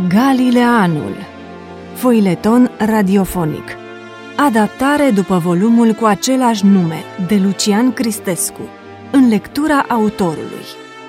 Galileanul. Foileton radiofonic. Adaptare după volumul cu același nume, de Lucian Cristescu, în lectura autorului.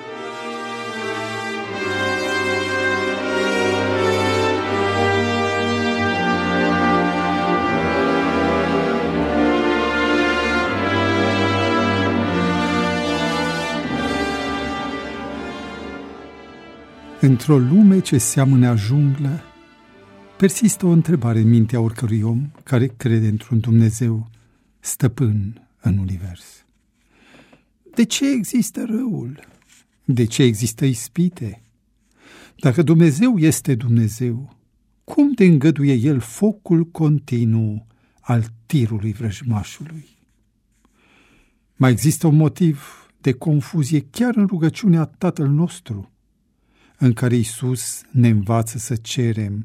Într-o lume ce seamănă junglă, persistă o întrebare în mintea oricărui om care crede într-un Dumnezeu stăpân în univers. De ce există răul? De ce există ispite? Dacă Dumnezeu este Dumnezeu, cum de îngăduie El focul continuu al tirului vrăjmașului? Mai există un motiv de confuzie chiar în rugăciunea Tatăl nostru, în care Iisus ne învață să cerem: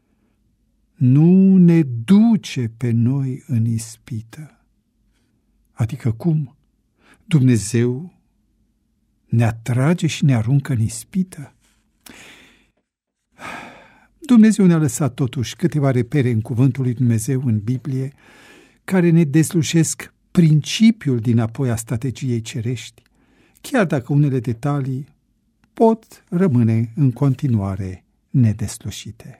nu ne duce pe noi în ispită. Adică cum? Dumnezeu ne atrage și ne aruncă în ispită? Dumnezeu ne-a lăsat totuși câteva repere în cuvântul lui Dumnezeu în Biblie care ne deslușesc principiul din apoi a strategiei cerești, chiar dacă unele detalii pot rămâne în continuare nedeslușite.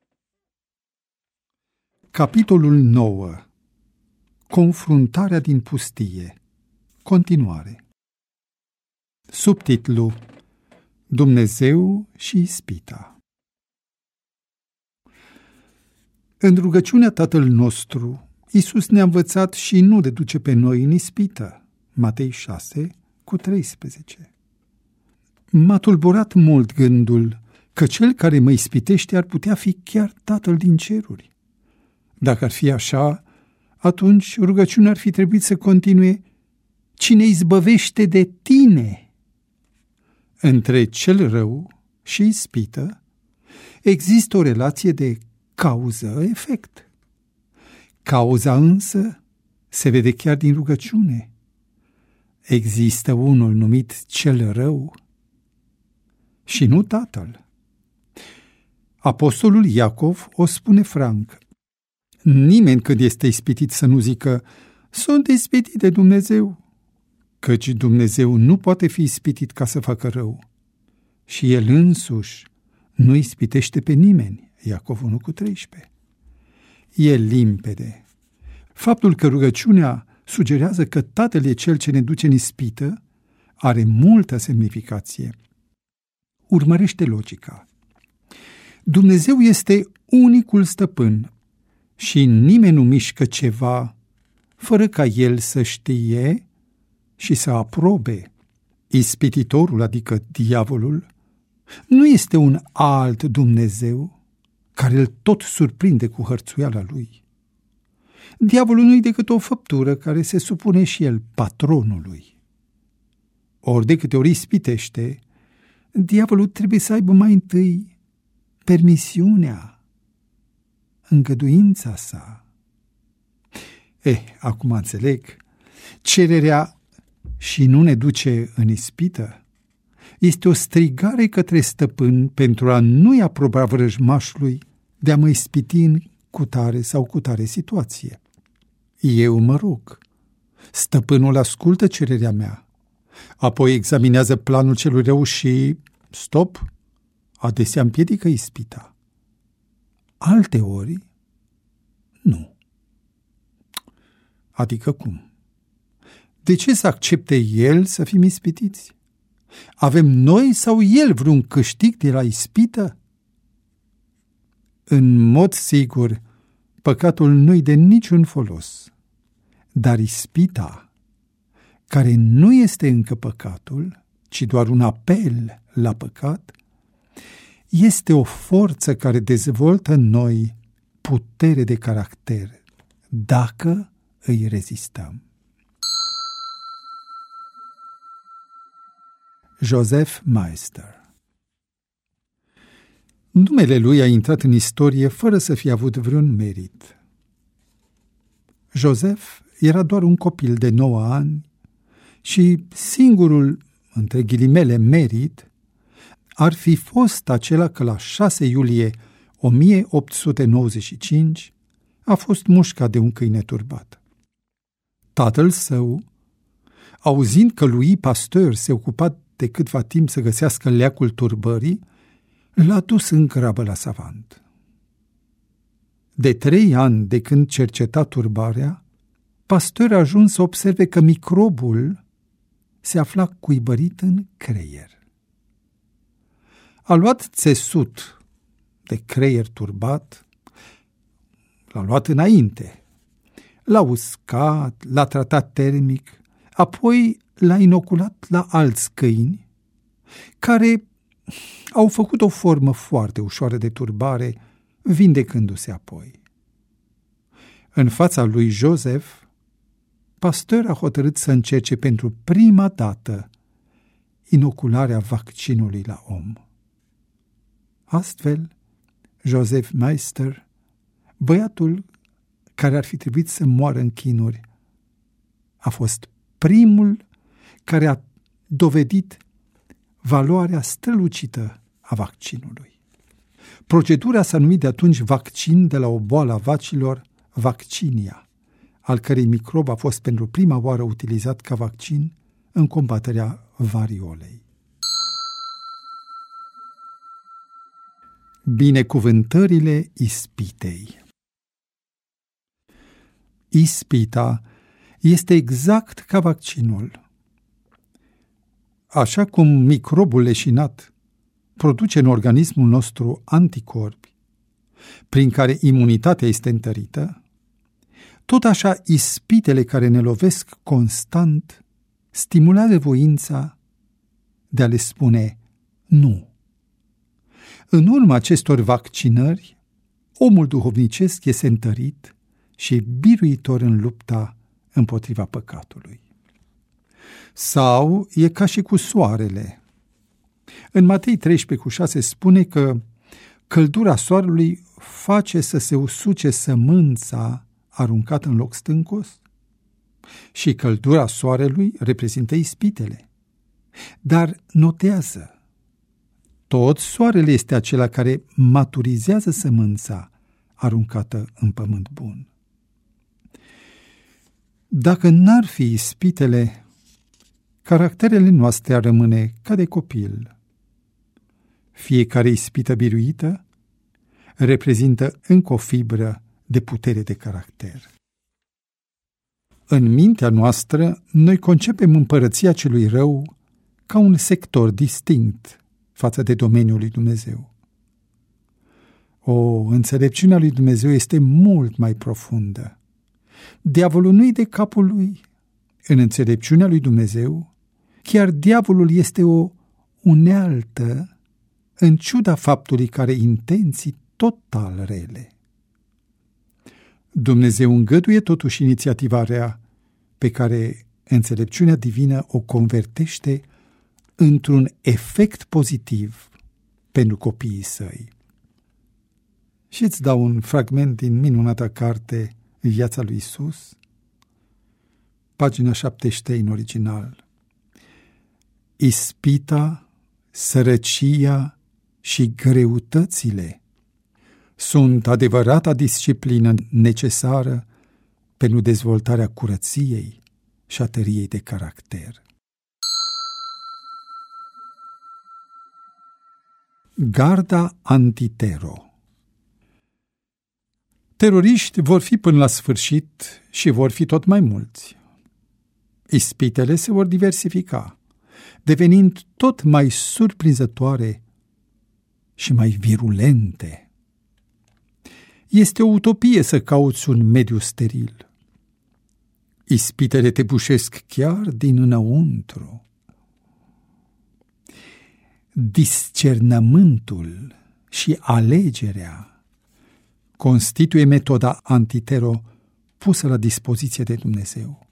Capitolul 9. Confruntarea din pustie. Continuare. Subtitlu: Dumnezeu și ispita. În rugăciunea Tatăl nostru, Iisus ne-a învățat și nu ne duce pe noi în ispită. Matei 6:13. M-a tulburat mult gândul că cel care mă ispitește ar putea fi chiar Tatăl din ceruri. Dacă ar fi așa, atunci rugăciunea ar fi trebuit să continue: cine izbăvește de tine? Între cel rău și ispită există o relație de cauză-efect. Cauza însă se vede chiar din rugăciune. Există unul numit cel rău și nu Tatăl. Apostolul Iacov o spune franc: nimeni când este ispitit să nu zică: sunt ispitit de Dumnezeu, căci Dumnezeu nu poate fi ispitit ca să facă rău și El însuși nu ispitește pe nimeni. Iacov 1:13. E limpede. Faptul că rugăciunea sugerează că Tatăl e Cel ce ne duce în ispită are multă semnificație. Urmărește logica. Dumnezeu este unicul stăpân și nimeni nu mișcă ceva fără ca El să știe și să aprobe. Ispititorul, adică diavolul, nu este un alt Dumnezeu care îl tot surprinde cu hărțuiala lui. Diavolul nu-i decât o făptură care se supune și el patronului. Ori de câte ori ispitește, diavolul trebuie să aibă mai întâi permisiunea, îngăduința sa. Acum înțeleg. Cererea și nu ne duce în ispită este o strigare către stăpân pentru a nu-i aproba vrăjmașului de a mă ispiti în cutare sau cutare situație. Eu mă rog, stăpânul ascultă cererea mea, apoi examinează planul celui rău și, stop, adesea împiedică ispita. Alteori, nu. Adică cum? De ce să accepte El să fim ispitiți? Avem noi sau El vreun câștig de la ispită? În mod sigur, păcatul nu-i de niciun folos, dar ispita, care nu este încă păcatul, ci doar un apel la păcat, este o forță care dezvoltă în noi putere de caracter, dacă îi rezistăm. Joseph Meister. Numele lui a intrat în istorie fără să fie avut vreun merit. Joseph era doar un copil de 9 ani și singurul, între ghilimele, merit ar fi fost acela că la 6 iulie 1895 a fost mușcat de un câine turbat. Tatăl său, auzind că Louis Pasteur se ocupa de câtva timp să găsească leacul turbării, l-a dus în grabă la savant. De 3 ani de când cerceta turbarea, Pasteur a ajuns să observe că microbul se afla cuibărit în creier. A luat țesut de creier turbat, l-a luat înainte, l-a uscat, l-a tratat termic, apoi l-a inoculat la alți câini, care au făcut o formă foarte ușoară de turbare, vindecându-se apoi. În fața lui Joseph, Pasteur a hotărât să încerce pentru prima dată inocularea vaccinului la om. Astfel, Joseph Meister, băiatul care ar fi trebuit să moară în chinuri, a fost primul care a dovedit valoarea strălucită a vaccinului. Procedura s-a numit de atunci vaccin de la o boală a vacilor, vaccinia, al cărei microb a fost pentru prima oară utilizat ca vaccin în combaterea variolei. Binecuvântările ispitei. Ispita este exact ca vaccinul. Așa cum microbul leșinat produce în organismul nostru anticorpi, prin care imunitatea este întărită, tot așa ispitele care ne lovesc constant stimulează voința de a le spune nu. În urma acestor vaccinări, omul duhovnicesc este întărit și biruitor în lupta împotriva păcatului. Sau e ca și cu soarele. În Matei 13:6 spune că căldura soarelui face să se usuce sămânța aruncată în loc stâncos și căldura soarelui reprezintă ispitele. Dar notează, tot soarele este acela care maturizează sămânța aruncată în pământ bun. Dacă n-ar fi ispitele, caracterele noastre ar rămâne ca de copil. Fiecare ispită biruită reprezintă încă o fibră de putere de caracter. În mintea noastră, noi concepem împărăția celui rău ca un sector distinct față de domeniul lui Dumnezeu. Înțelepciunea lui Dumnezeu este mult mai profundă. Diavolul nu-i de capul lui. În înțelepciunea lui Dumnezeu, chiar diavolul este o unealtă, în ciuda faptului că are intenții total rele. Dumnezeu îngăduie totuși inițiativa rea pe care înțelepciunea divină o convertește într-un efect pozitiv pentru copiii săi. Și îți dau un fragment din minunata carte Viața lui Isus, pagina 73 în original. Ispita, sărăcia și greutățile sunt adevărata disciplină necesară pentru dezvoltarea curăției și a tăriei de caracter. Garda antitero. Teroriști vor fi până la sfârșit și vor fi tot mai mulți. Ispitele se vor diversifica, devenind tot mai surprinzătoare și mai virulente. Este o utopie să cauți un mediu steril. Ispitele te bușesc chiar din înăuntru. Discernământul și alegerea constituie metoda antitero pusă la dispoziție de Dumnezeu.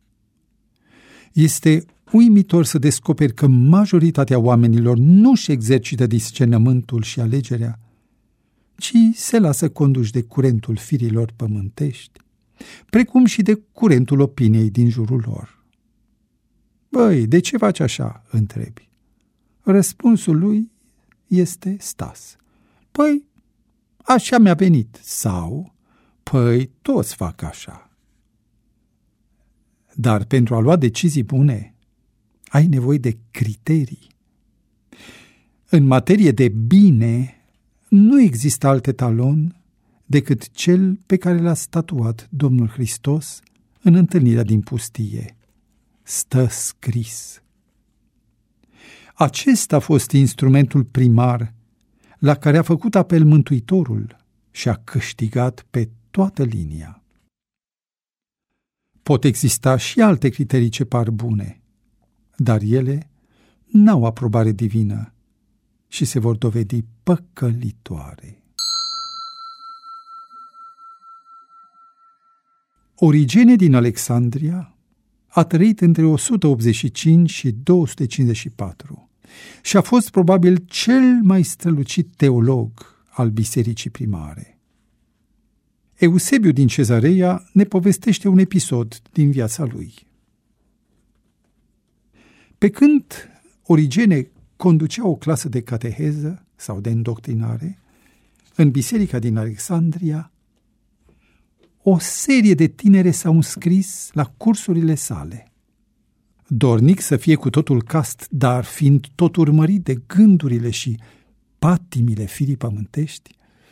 Este uimitor să descoperi că majoritatea oamenilor nu-și exercită discernământul și alegerea, ci se lasă conduși de curentul firilor pământești, precum și de curentul opiniei din jurul lor. Băi, de ce faci așa? Întrebi. Răspunsul lui este Stas. Păi, așa mi-a venit. Sau, păi, toți fac așa. Dar pentru a lua decizii bune, ai nevoie de criterii. În materie de bine, nu există alt etalon decât cel pe care l-a statuat Domnul Hristos în întâlnirea din pustie. Stă scris. Acesta a fost instrumentul primar la care a făcut apel Mântuitorul și a câștigat pe toată linia. Pot exista și alte criterii ce par bune, dar ele n-au aprobare divină și se vor dovedi păcălitoare. Origene din Alexandria a trăit între 185 și 254 și a fost probabil cel mai strălucit teolog al bisericii primare. Eusebiu din Cezarea ne povestește un episod din viața lui. Pe când Origene conducea o clasă de cateheză sau de îndoctrinare în biserica din Alexandria, o serie de tinere s-au înscris la cursurile sale. Dornic să fie cu totul cast, dar fiind tot urmărit de gândurile și patimile firii pământești,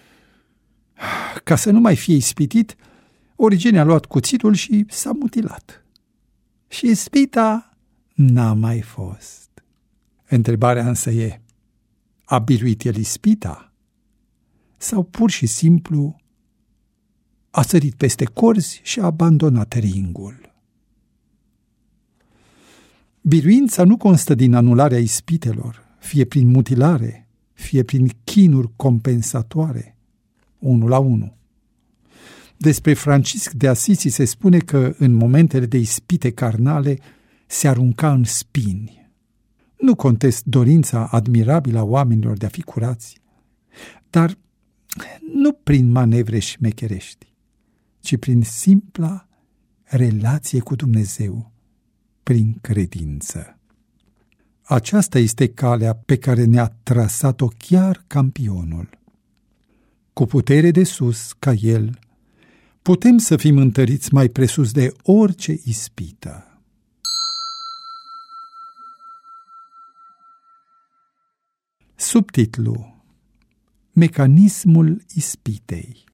ca să nu mai fie ispitit, Origene a luat cuțitul și s-a mutilat. Și ispita n-a mai fost. Întrebarea însă e, a biruit el ispita? Sau pur și simplu a sărit peste corzi și a abandonat ringul? Biruința nu constă din anularea ispitelor, fie prin mutilare, fie prin chinuri compensatoare, 1 la 1. Despre Francisc de Asisi se spune că în momentele de ispite carnale se arunca în spini. Nu contest dorința admirabilă a oamenilor de a fi curați, dar nu prin manevre șmecherești, ci prin simpla relație cu Dumnezeu, prin credință. Aceasta este calea pe care ne-a trasat-o chiar campionul. Cu putere de sus, ca el, putem să fim întăriți mai presus de orice ispită. Subtitlu: Mecanismul ispitei.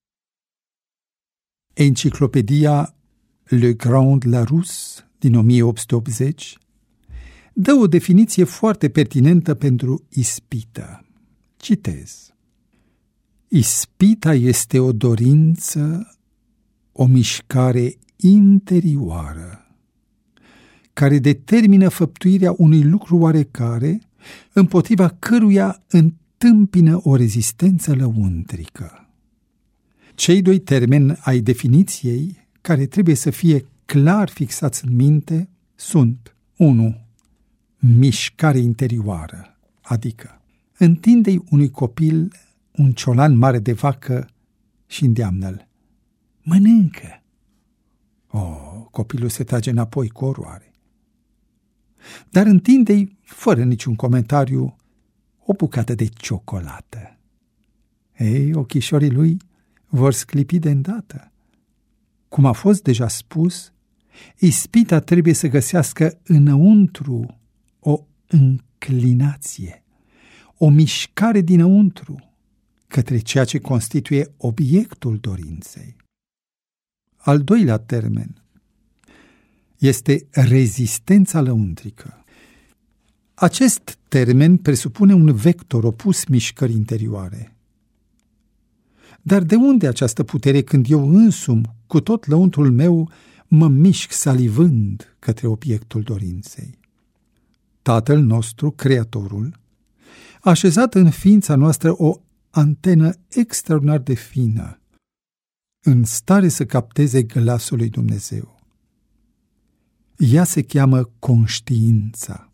Enciclopedia Le Grand Larousse din 1880 dă o definiție foarte pertinentă pentru ispită. Citez: ispita este o dorință, o mișcare interioară, care determină făptuirea unui lucru oarecare, împotriva căruia întâmpină o rezistență lăuntrică. Cei doi termeni ai definiției, care trebuie să fie clar fixați în minte, sunt 1. Mișcare interioară, adică întinde-i unui copil un ciolan mare de și îndeamnă-l: mănâncă. Copilul se trage înapoi cu oroare. Dar întinde-i, fără niciun comentariu, o bucată de ciocolată. Ochișorii lui vor sclipi de îndată. Cum a fost deja spus, ispita trebuie să găsească înăuntru o înclinație, o mișcare dinăuntru către ceea ce constituie obiectul dorinței. Al doilea termen este rezistența lăuntrică. Acest termen presupune un vector opus mișcării interioare. Dar de unde această putere când eu însumi, cu tot lăuntrul meu, mă mișc salivând către obiectul dorinței? Tatăl nostru, Creatorul, a așezat în ființa noastră o antenă extraordinar de fină, în stare să capteze glasul lui Dumnezeu. Ea se cheamă conștiința.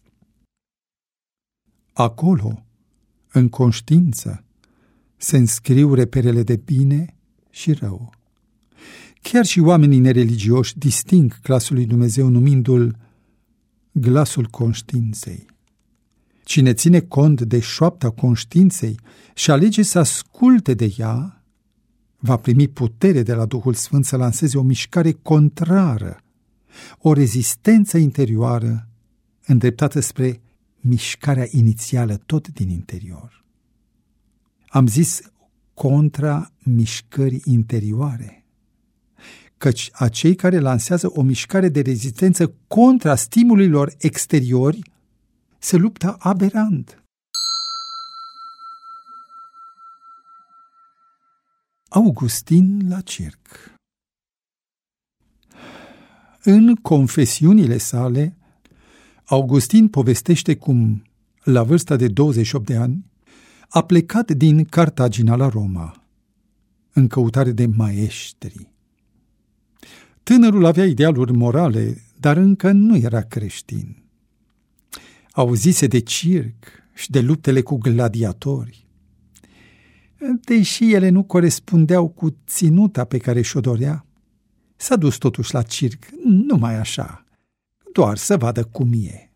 Acolo, în conștiință, se înscriu reperele de bine și rău. Chiar și oamenii nereligioși disting glasul lui Dumnezeu numindu-l glasul conștiinței. Cine ține cont de șoapta conștiinței și alege să asculte de ea, va primi putere de la Duhul Sfânt să lanseze o mișcare contrară, o rezistență interioară îndreptată spre mișcarea inițială tot din interior. Am zis contra mișcării interioare, căci acei care lansează o mișcare de rezistență contra stimulilor exteriori se luptă aberant. Augustin la circ. În confesiunile sale, Augustin povestește cum, la vârsta de 28 de ani, a plecat din Cartagina la Roma, în căutare de maestri. Tânărul avea idealuri morale, dar încă nu era creștin. Auzise de circ și de luptele cu gladiatori. Deși ele nu corespundeau cu ținuta pe care și-o dorea, s-a dus totuși la circ, numai așa, doar să vadă cum e.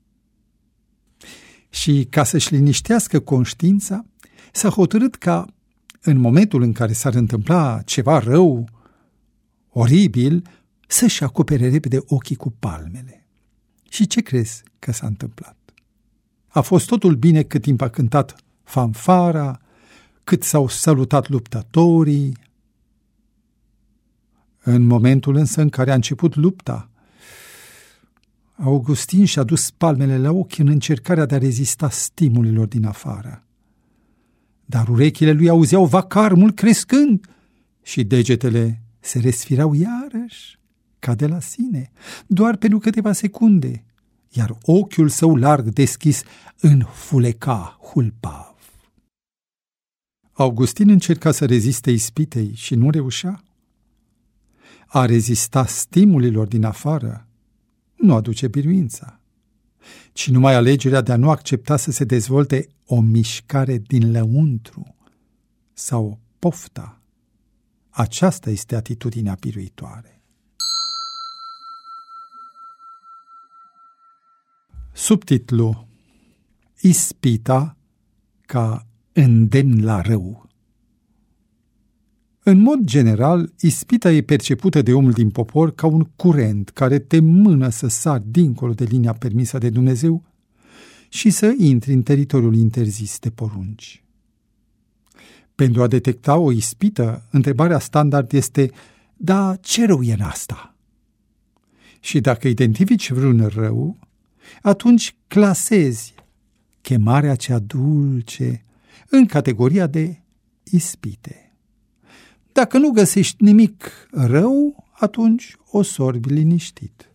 Și ca să-și liniștească conștiința, s-a hotărât ca, în momentul în care s-ar întâmpla ceva rău, oribil, să-și acopere repede ochii cu palmele. Și ce crezi că s-a întâmplat? A fost totul bine cât timp a cântat fanfara, cât s-au salutat luptătorii. În momentul însă în care a început lupta, Augustin și-a dus palmele la ochi în încercarea de a rezista stimulilor din afară. Dar urechile lui auzeau vacarmul crescând și degetele se resfirau iarăși, ca de la sine, doar pentru câteva secunde, iar ochiul său larg deschis înfuleca hulpav. Augustin încerca să reziste ispitei și nu reușea. A rezista stimulilor din afară nu aduce biruința, ci numai alegerea de a nu accepta să se dezvolte o mișcare din lăuntru sau pofta. Aceasta este atitudinea biruitoare. Subtitlu: Ispita ca îndemn la rău. În mod general, ispita e percepută de omul din popor ca un curent care te mână să sari dincolo de linia permisă de Dumnezeu și să intri în teritoriul interzis de porunci. Pentru a detecta o ispită, întrebarea standard este: da, ce rău e în asta? Și dacă identifici vreun rău, atunci clasezi chemarea cea dulce în categoria de ispite. Dacă nu găsești nimic rău, atunci o sorbi liniștit.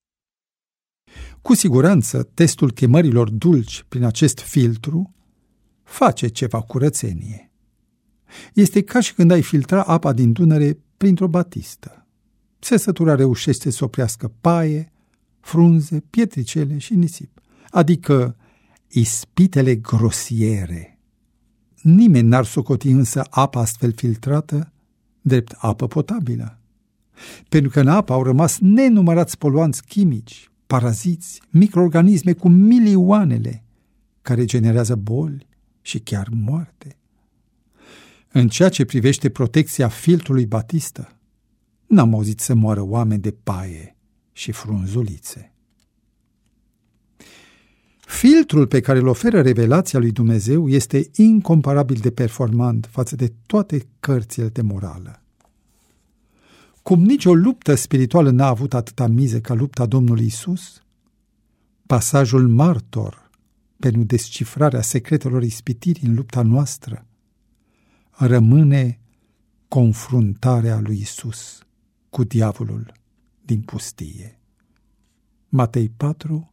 Cu siguranță, testul chemărilor dulci prin acest filtru face ceva curățenie. Este ca și când ai filtra apa din Dunăre printr-o batistă. Țesătura reușește să oprească paie, frunze, pietricele și nisip, adică ispitele grosiere. Nimeni n-ar socoti însă apa astfel filtrată drept apă potabilă, pentru că în apă au rămas nenumărați poluanți chimici, paraziți, microorganisme cu milioanele, care generează boli și chiar moarte. În ceea ce privește protecția filtrului batistă, n-am auzit să moară oameni de paie și frunzulițe. Filtrul pe care îl oferă revelația lui Dumnezeu este incomparabil de performant față de toate cărțile de morală. Cum nicio luptă spirituală n-a avut atâta miză ca lupta Domnului Isus, pasajul martor pentru descifrarea secretelor ispitirii în lupta noastră rămâne confruntarea lui Isus cu diavolul din pustie. Matei 4,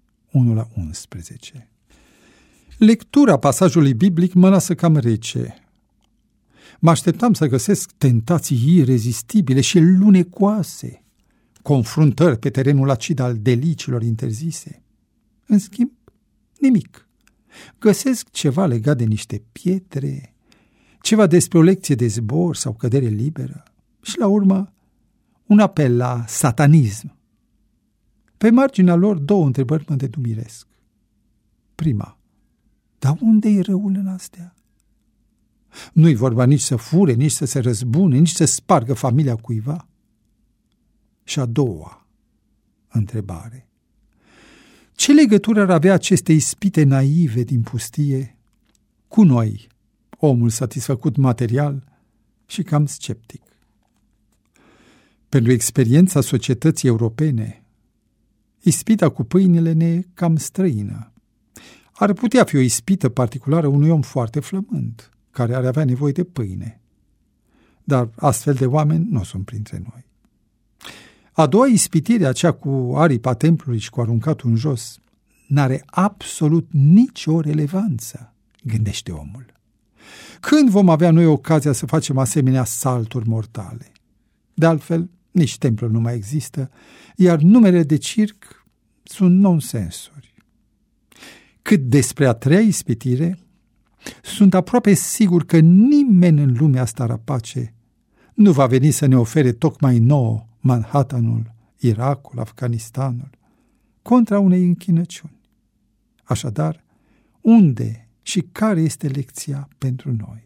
1-11. Lectura pasajului biblic mă lasă cam rece. Mă așteptam să găsesc tentații irezistibile și lunecoase, confruntări pe terenul acid al deliciilor interzise. În schimb, nimic. Găsesc ceva legat de niște pietre, ceva despre o lecție de zbor sau cădere liberă și, la urmă, un apel la satanism. Pe marginea lor, două întrebări mă dedumiresc. prima. Dar unde-i răul în astea? Nu-i vorba nici să fure, nici să se răzbune, nici să spargă familia cuiva. Și a doua întrebare. Ce legătură ar avea aceste ispite naive din pustie cu noi, omul satisfăcut material și cam sceptic? Pentru experiența societății europene, ispita cu pâinile ne e cam străină. Ar putea fi o ispită particulară unui om foarte flământ, care ar avea nevoie de pâine. Dar astfel de oameni nu sunt printre noi. A doua ispitire, aceea cu aripa templului și cu aruncatul în jos, n-are absolut nicio relevanță, gândește omul. Când vom avea noi ocazia să facem asemenea salturi mortale? De altfel, nici templul nu mai există, iar numele de circ sunt nonsensuri. Cât despre a treia ispitire, sunt aproape sigur că nimeni în lumea asta rapace nu va veni să ne ofere tocmai nouă Manhattanul, Irakul, Afganistanul, contra unei închinăciuni. Așadar, unde și care este lecția pentru noi?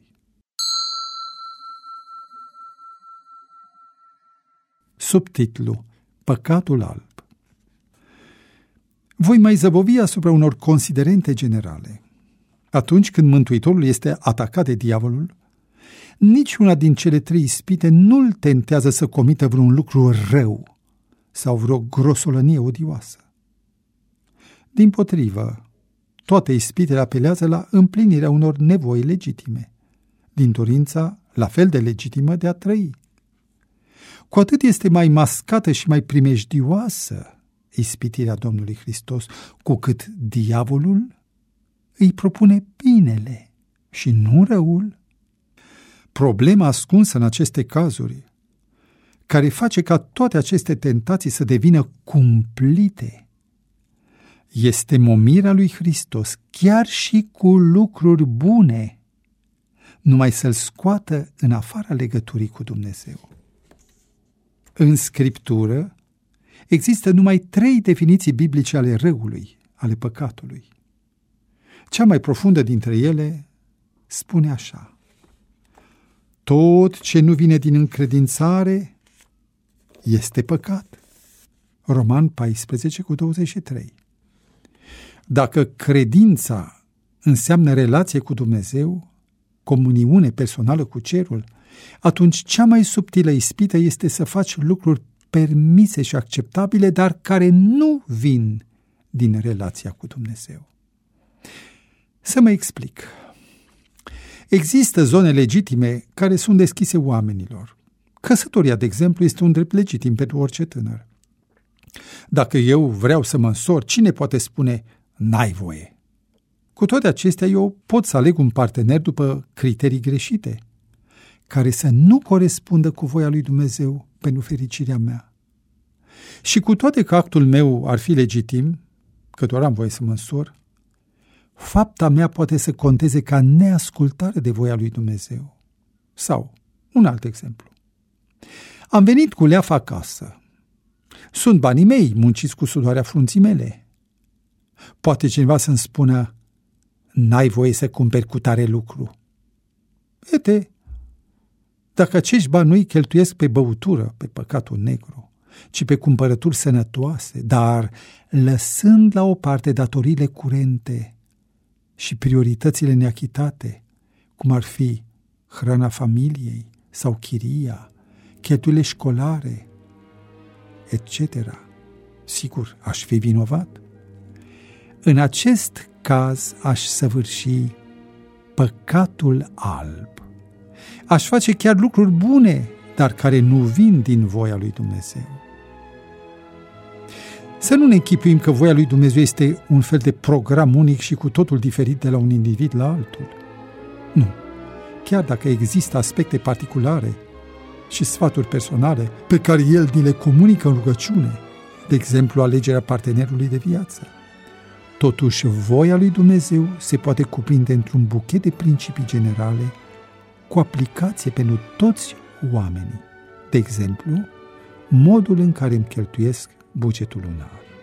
Subtitlu: Păcatul alb. Voi mai zăbovi asupra unor considerente generale. Atunci când Mântuitorul este atacat de diavolul, niciuna din cele trei ispite nu-l tentează să comită vreun lucru rău sau vreo grosolănie odioasă. Dimpotrivă, toate ispitele apelează la împlinirea unor nevoi legitime, din dorința la fel de legitimă de a trăi. Cu atât este mai mascată și mai primejdioasă ispitirea Domnului Hristos, cu cât diavolul îi propune binele și nu răul. Problema ascunsă în aceste cazuri, care face ca toate aceste tentații să devină cumplite, este momirea lui Hristos, chiar și cu lucruri bune, numai să-l scoată în afara legăturii cu Dumnezeu. În Scriptură există numai 3 definiții biblice ale răului, ale păcatului. Cea mai profundă dintre ele spune așa: tot ce nu vine din încredințare este păcat. Roman 14:23. Dacă credința înseamnă relație cu Dumnezeu, comuniune personală cu cerul, atunci cea mai subtilă ispită este să faci lucruri permise și acceptabile, dar care nu vin din relația cu Dumnezeu. Să mă explic. Există zone legitime care sunt deschise oamenilor. Căsătoria, de exemplu, este un drept legitim pentru orice tânăr. Dacă eu vreau să mă însor, cine poate spune n-ai voie? Cu toate acestea, eu pot să aleg un partener după criterii greșite, care să nu corespundă cu voia lui Dumnezeu pentru fericirea mea. Și cu toate că actul meu ar fi legitim, că doar am voie să mă însor, fapta mea poate să conteze ca neascultare de voia lui Dumnezeu. Sau, un alt exemplu. Am venit cu leafa acasă. Sunt banii mei, munciți cu sudoarea frunții mele. Poate cineva să-mi spună, n-ai voie să cumperi cu tare lucru. Ete, dacă acești bani nu-i cheltuiesc pe băutură, pe păcatul negru, ci pe cumpărături sănătoase, dar lăsând la o parte datoriile curente și prioritățile neachitate, cum ar fi hrana familiei sau chiria, cheltuielile școlare, etc. Sigur, aș fi vinovat. În acest caz aș săvârși păcatul alb. Aș face chiar lucruri bune, dar care nu vin din voia lui Dumnezeu. Să nu ne închipuim că voia lui Dumnezeu este un fel de program unic și cu totul diferit de la un individ la altul. Nu. Chiar dacă există aspecte particulare și sfaturi personale pe care El ni le comunică în rugăciune, de exemplu alegerea partenerului de viață, totuși voia lui Dumnezeu se poate cuprinde într-un buchet de principii generale cu aplicație pentru toți oamenii. De exemplu, modul în care îmi cheltuiesc bugetul lunar.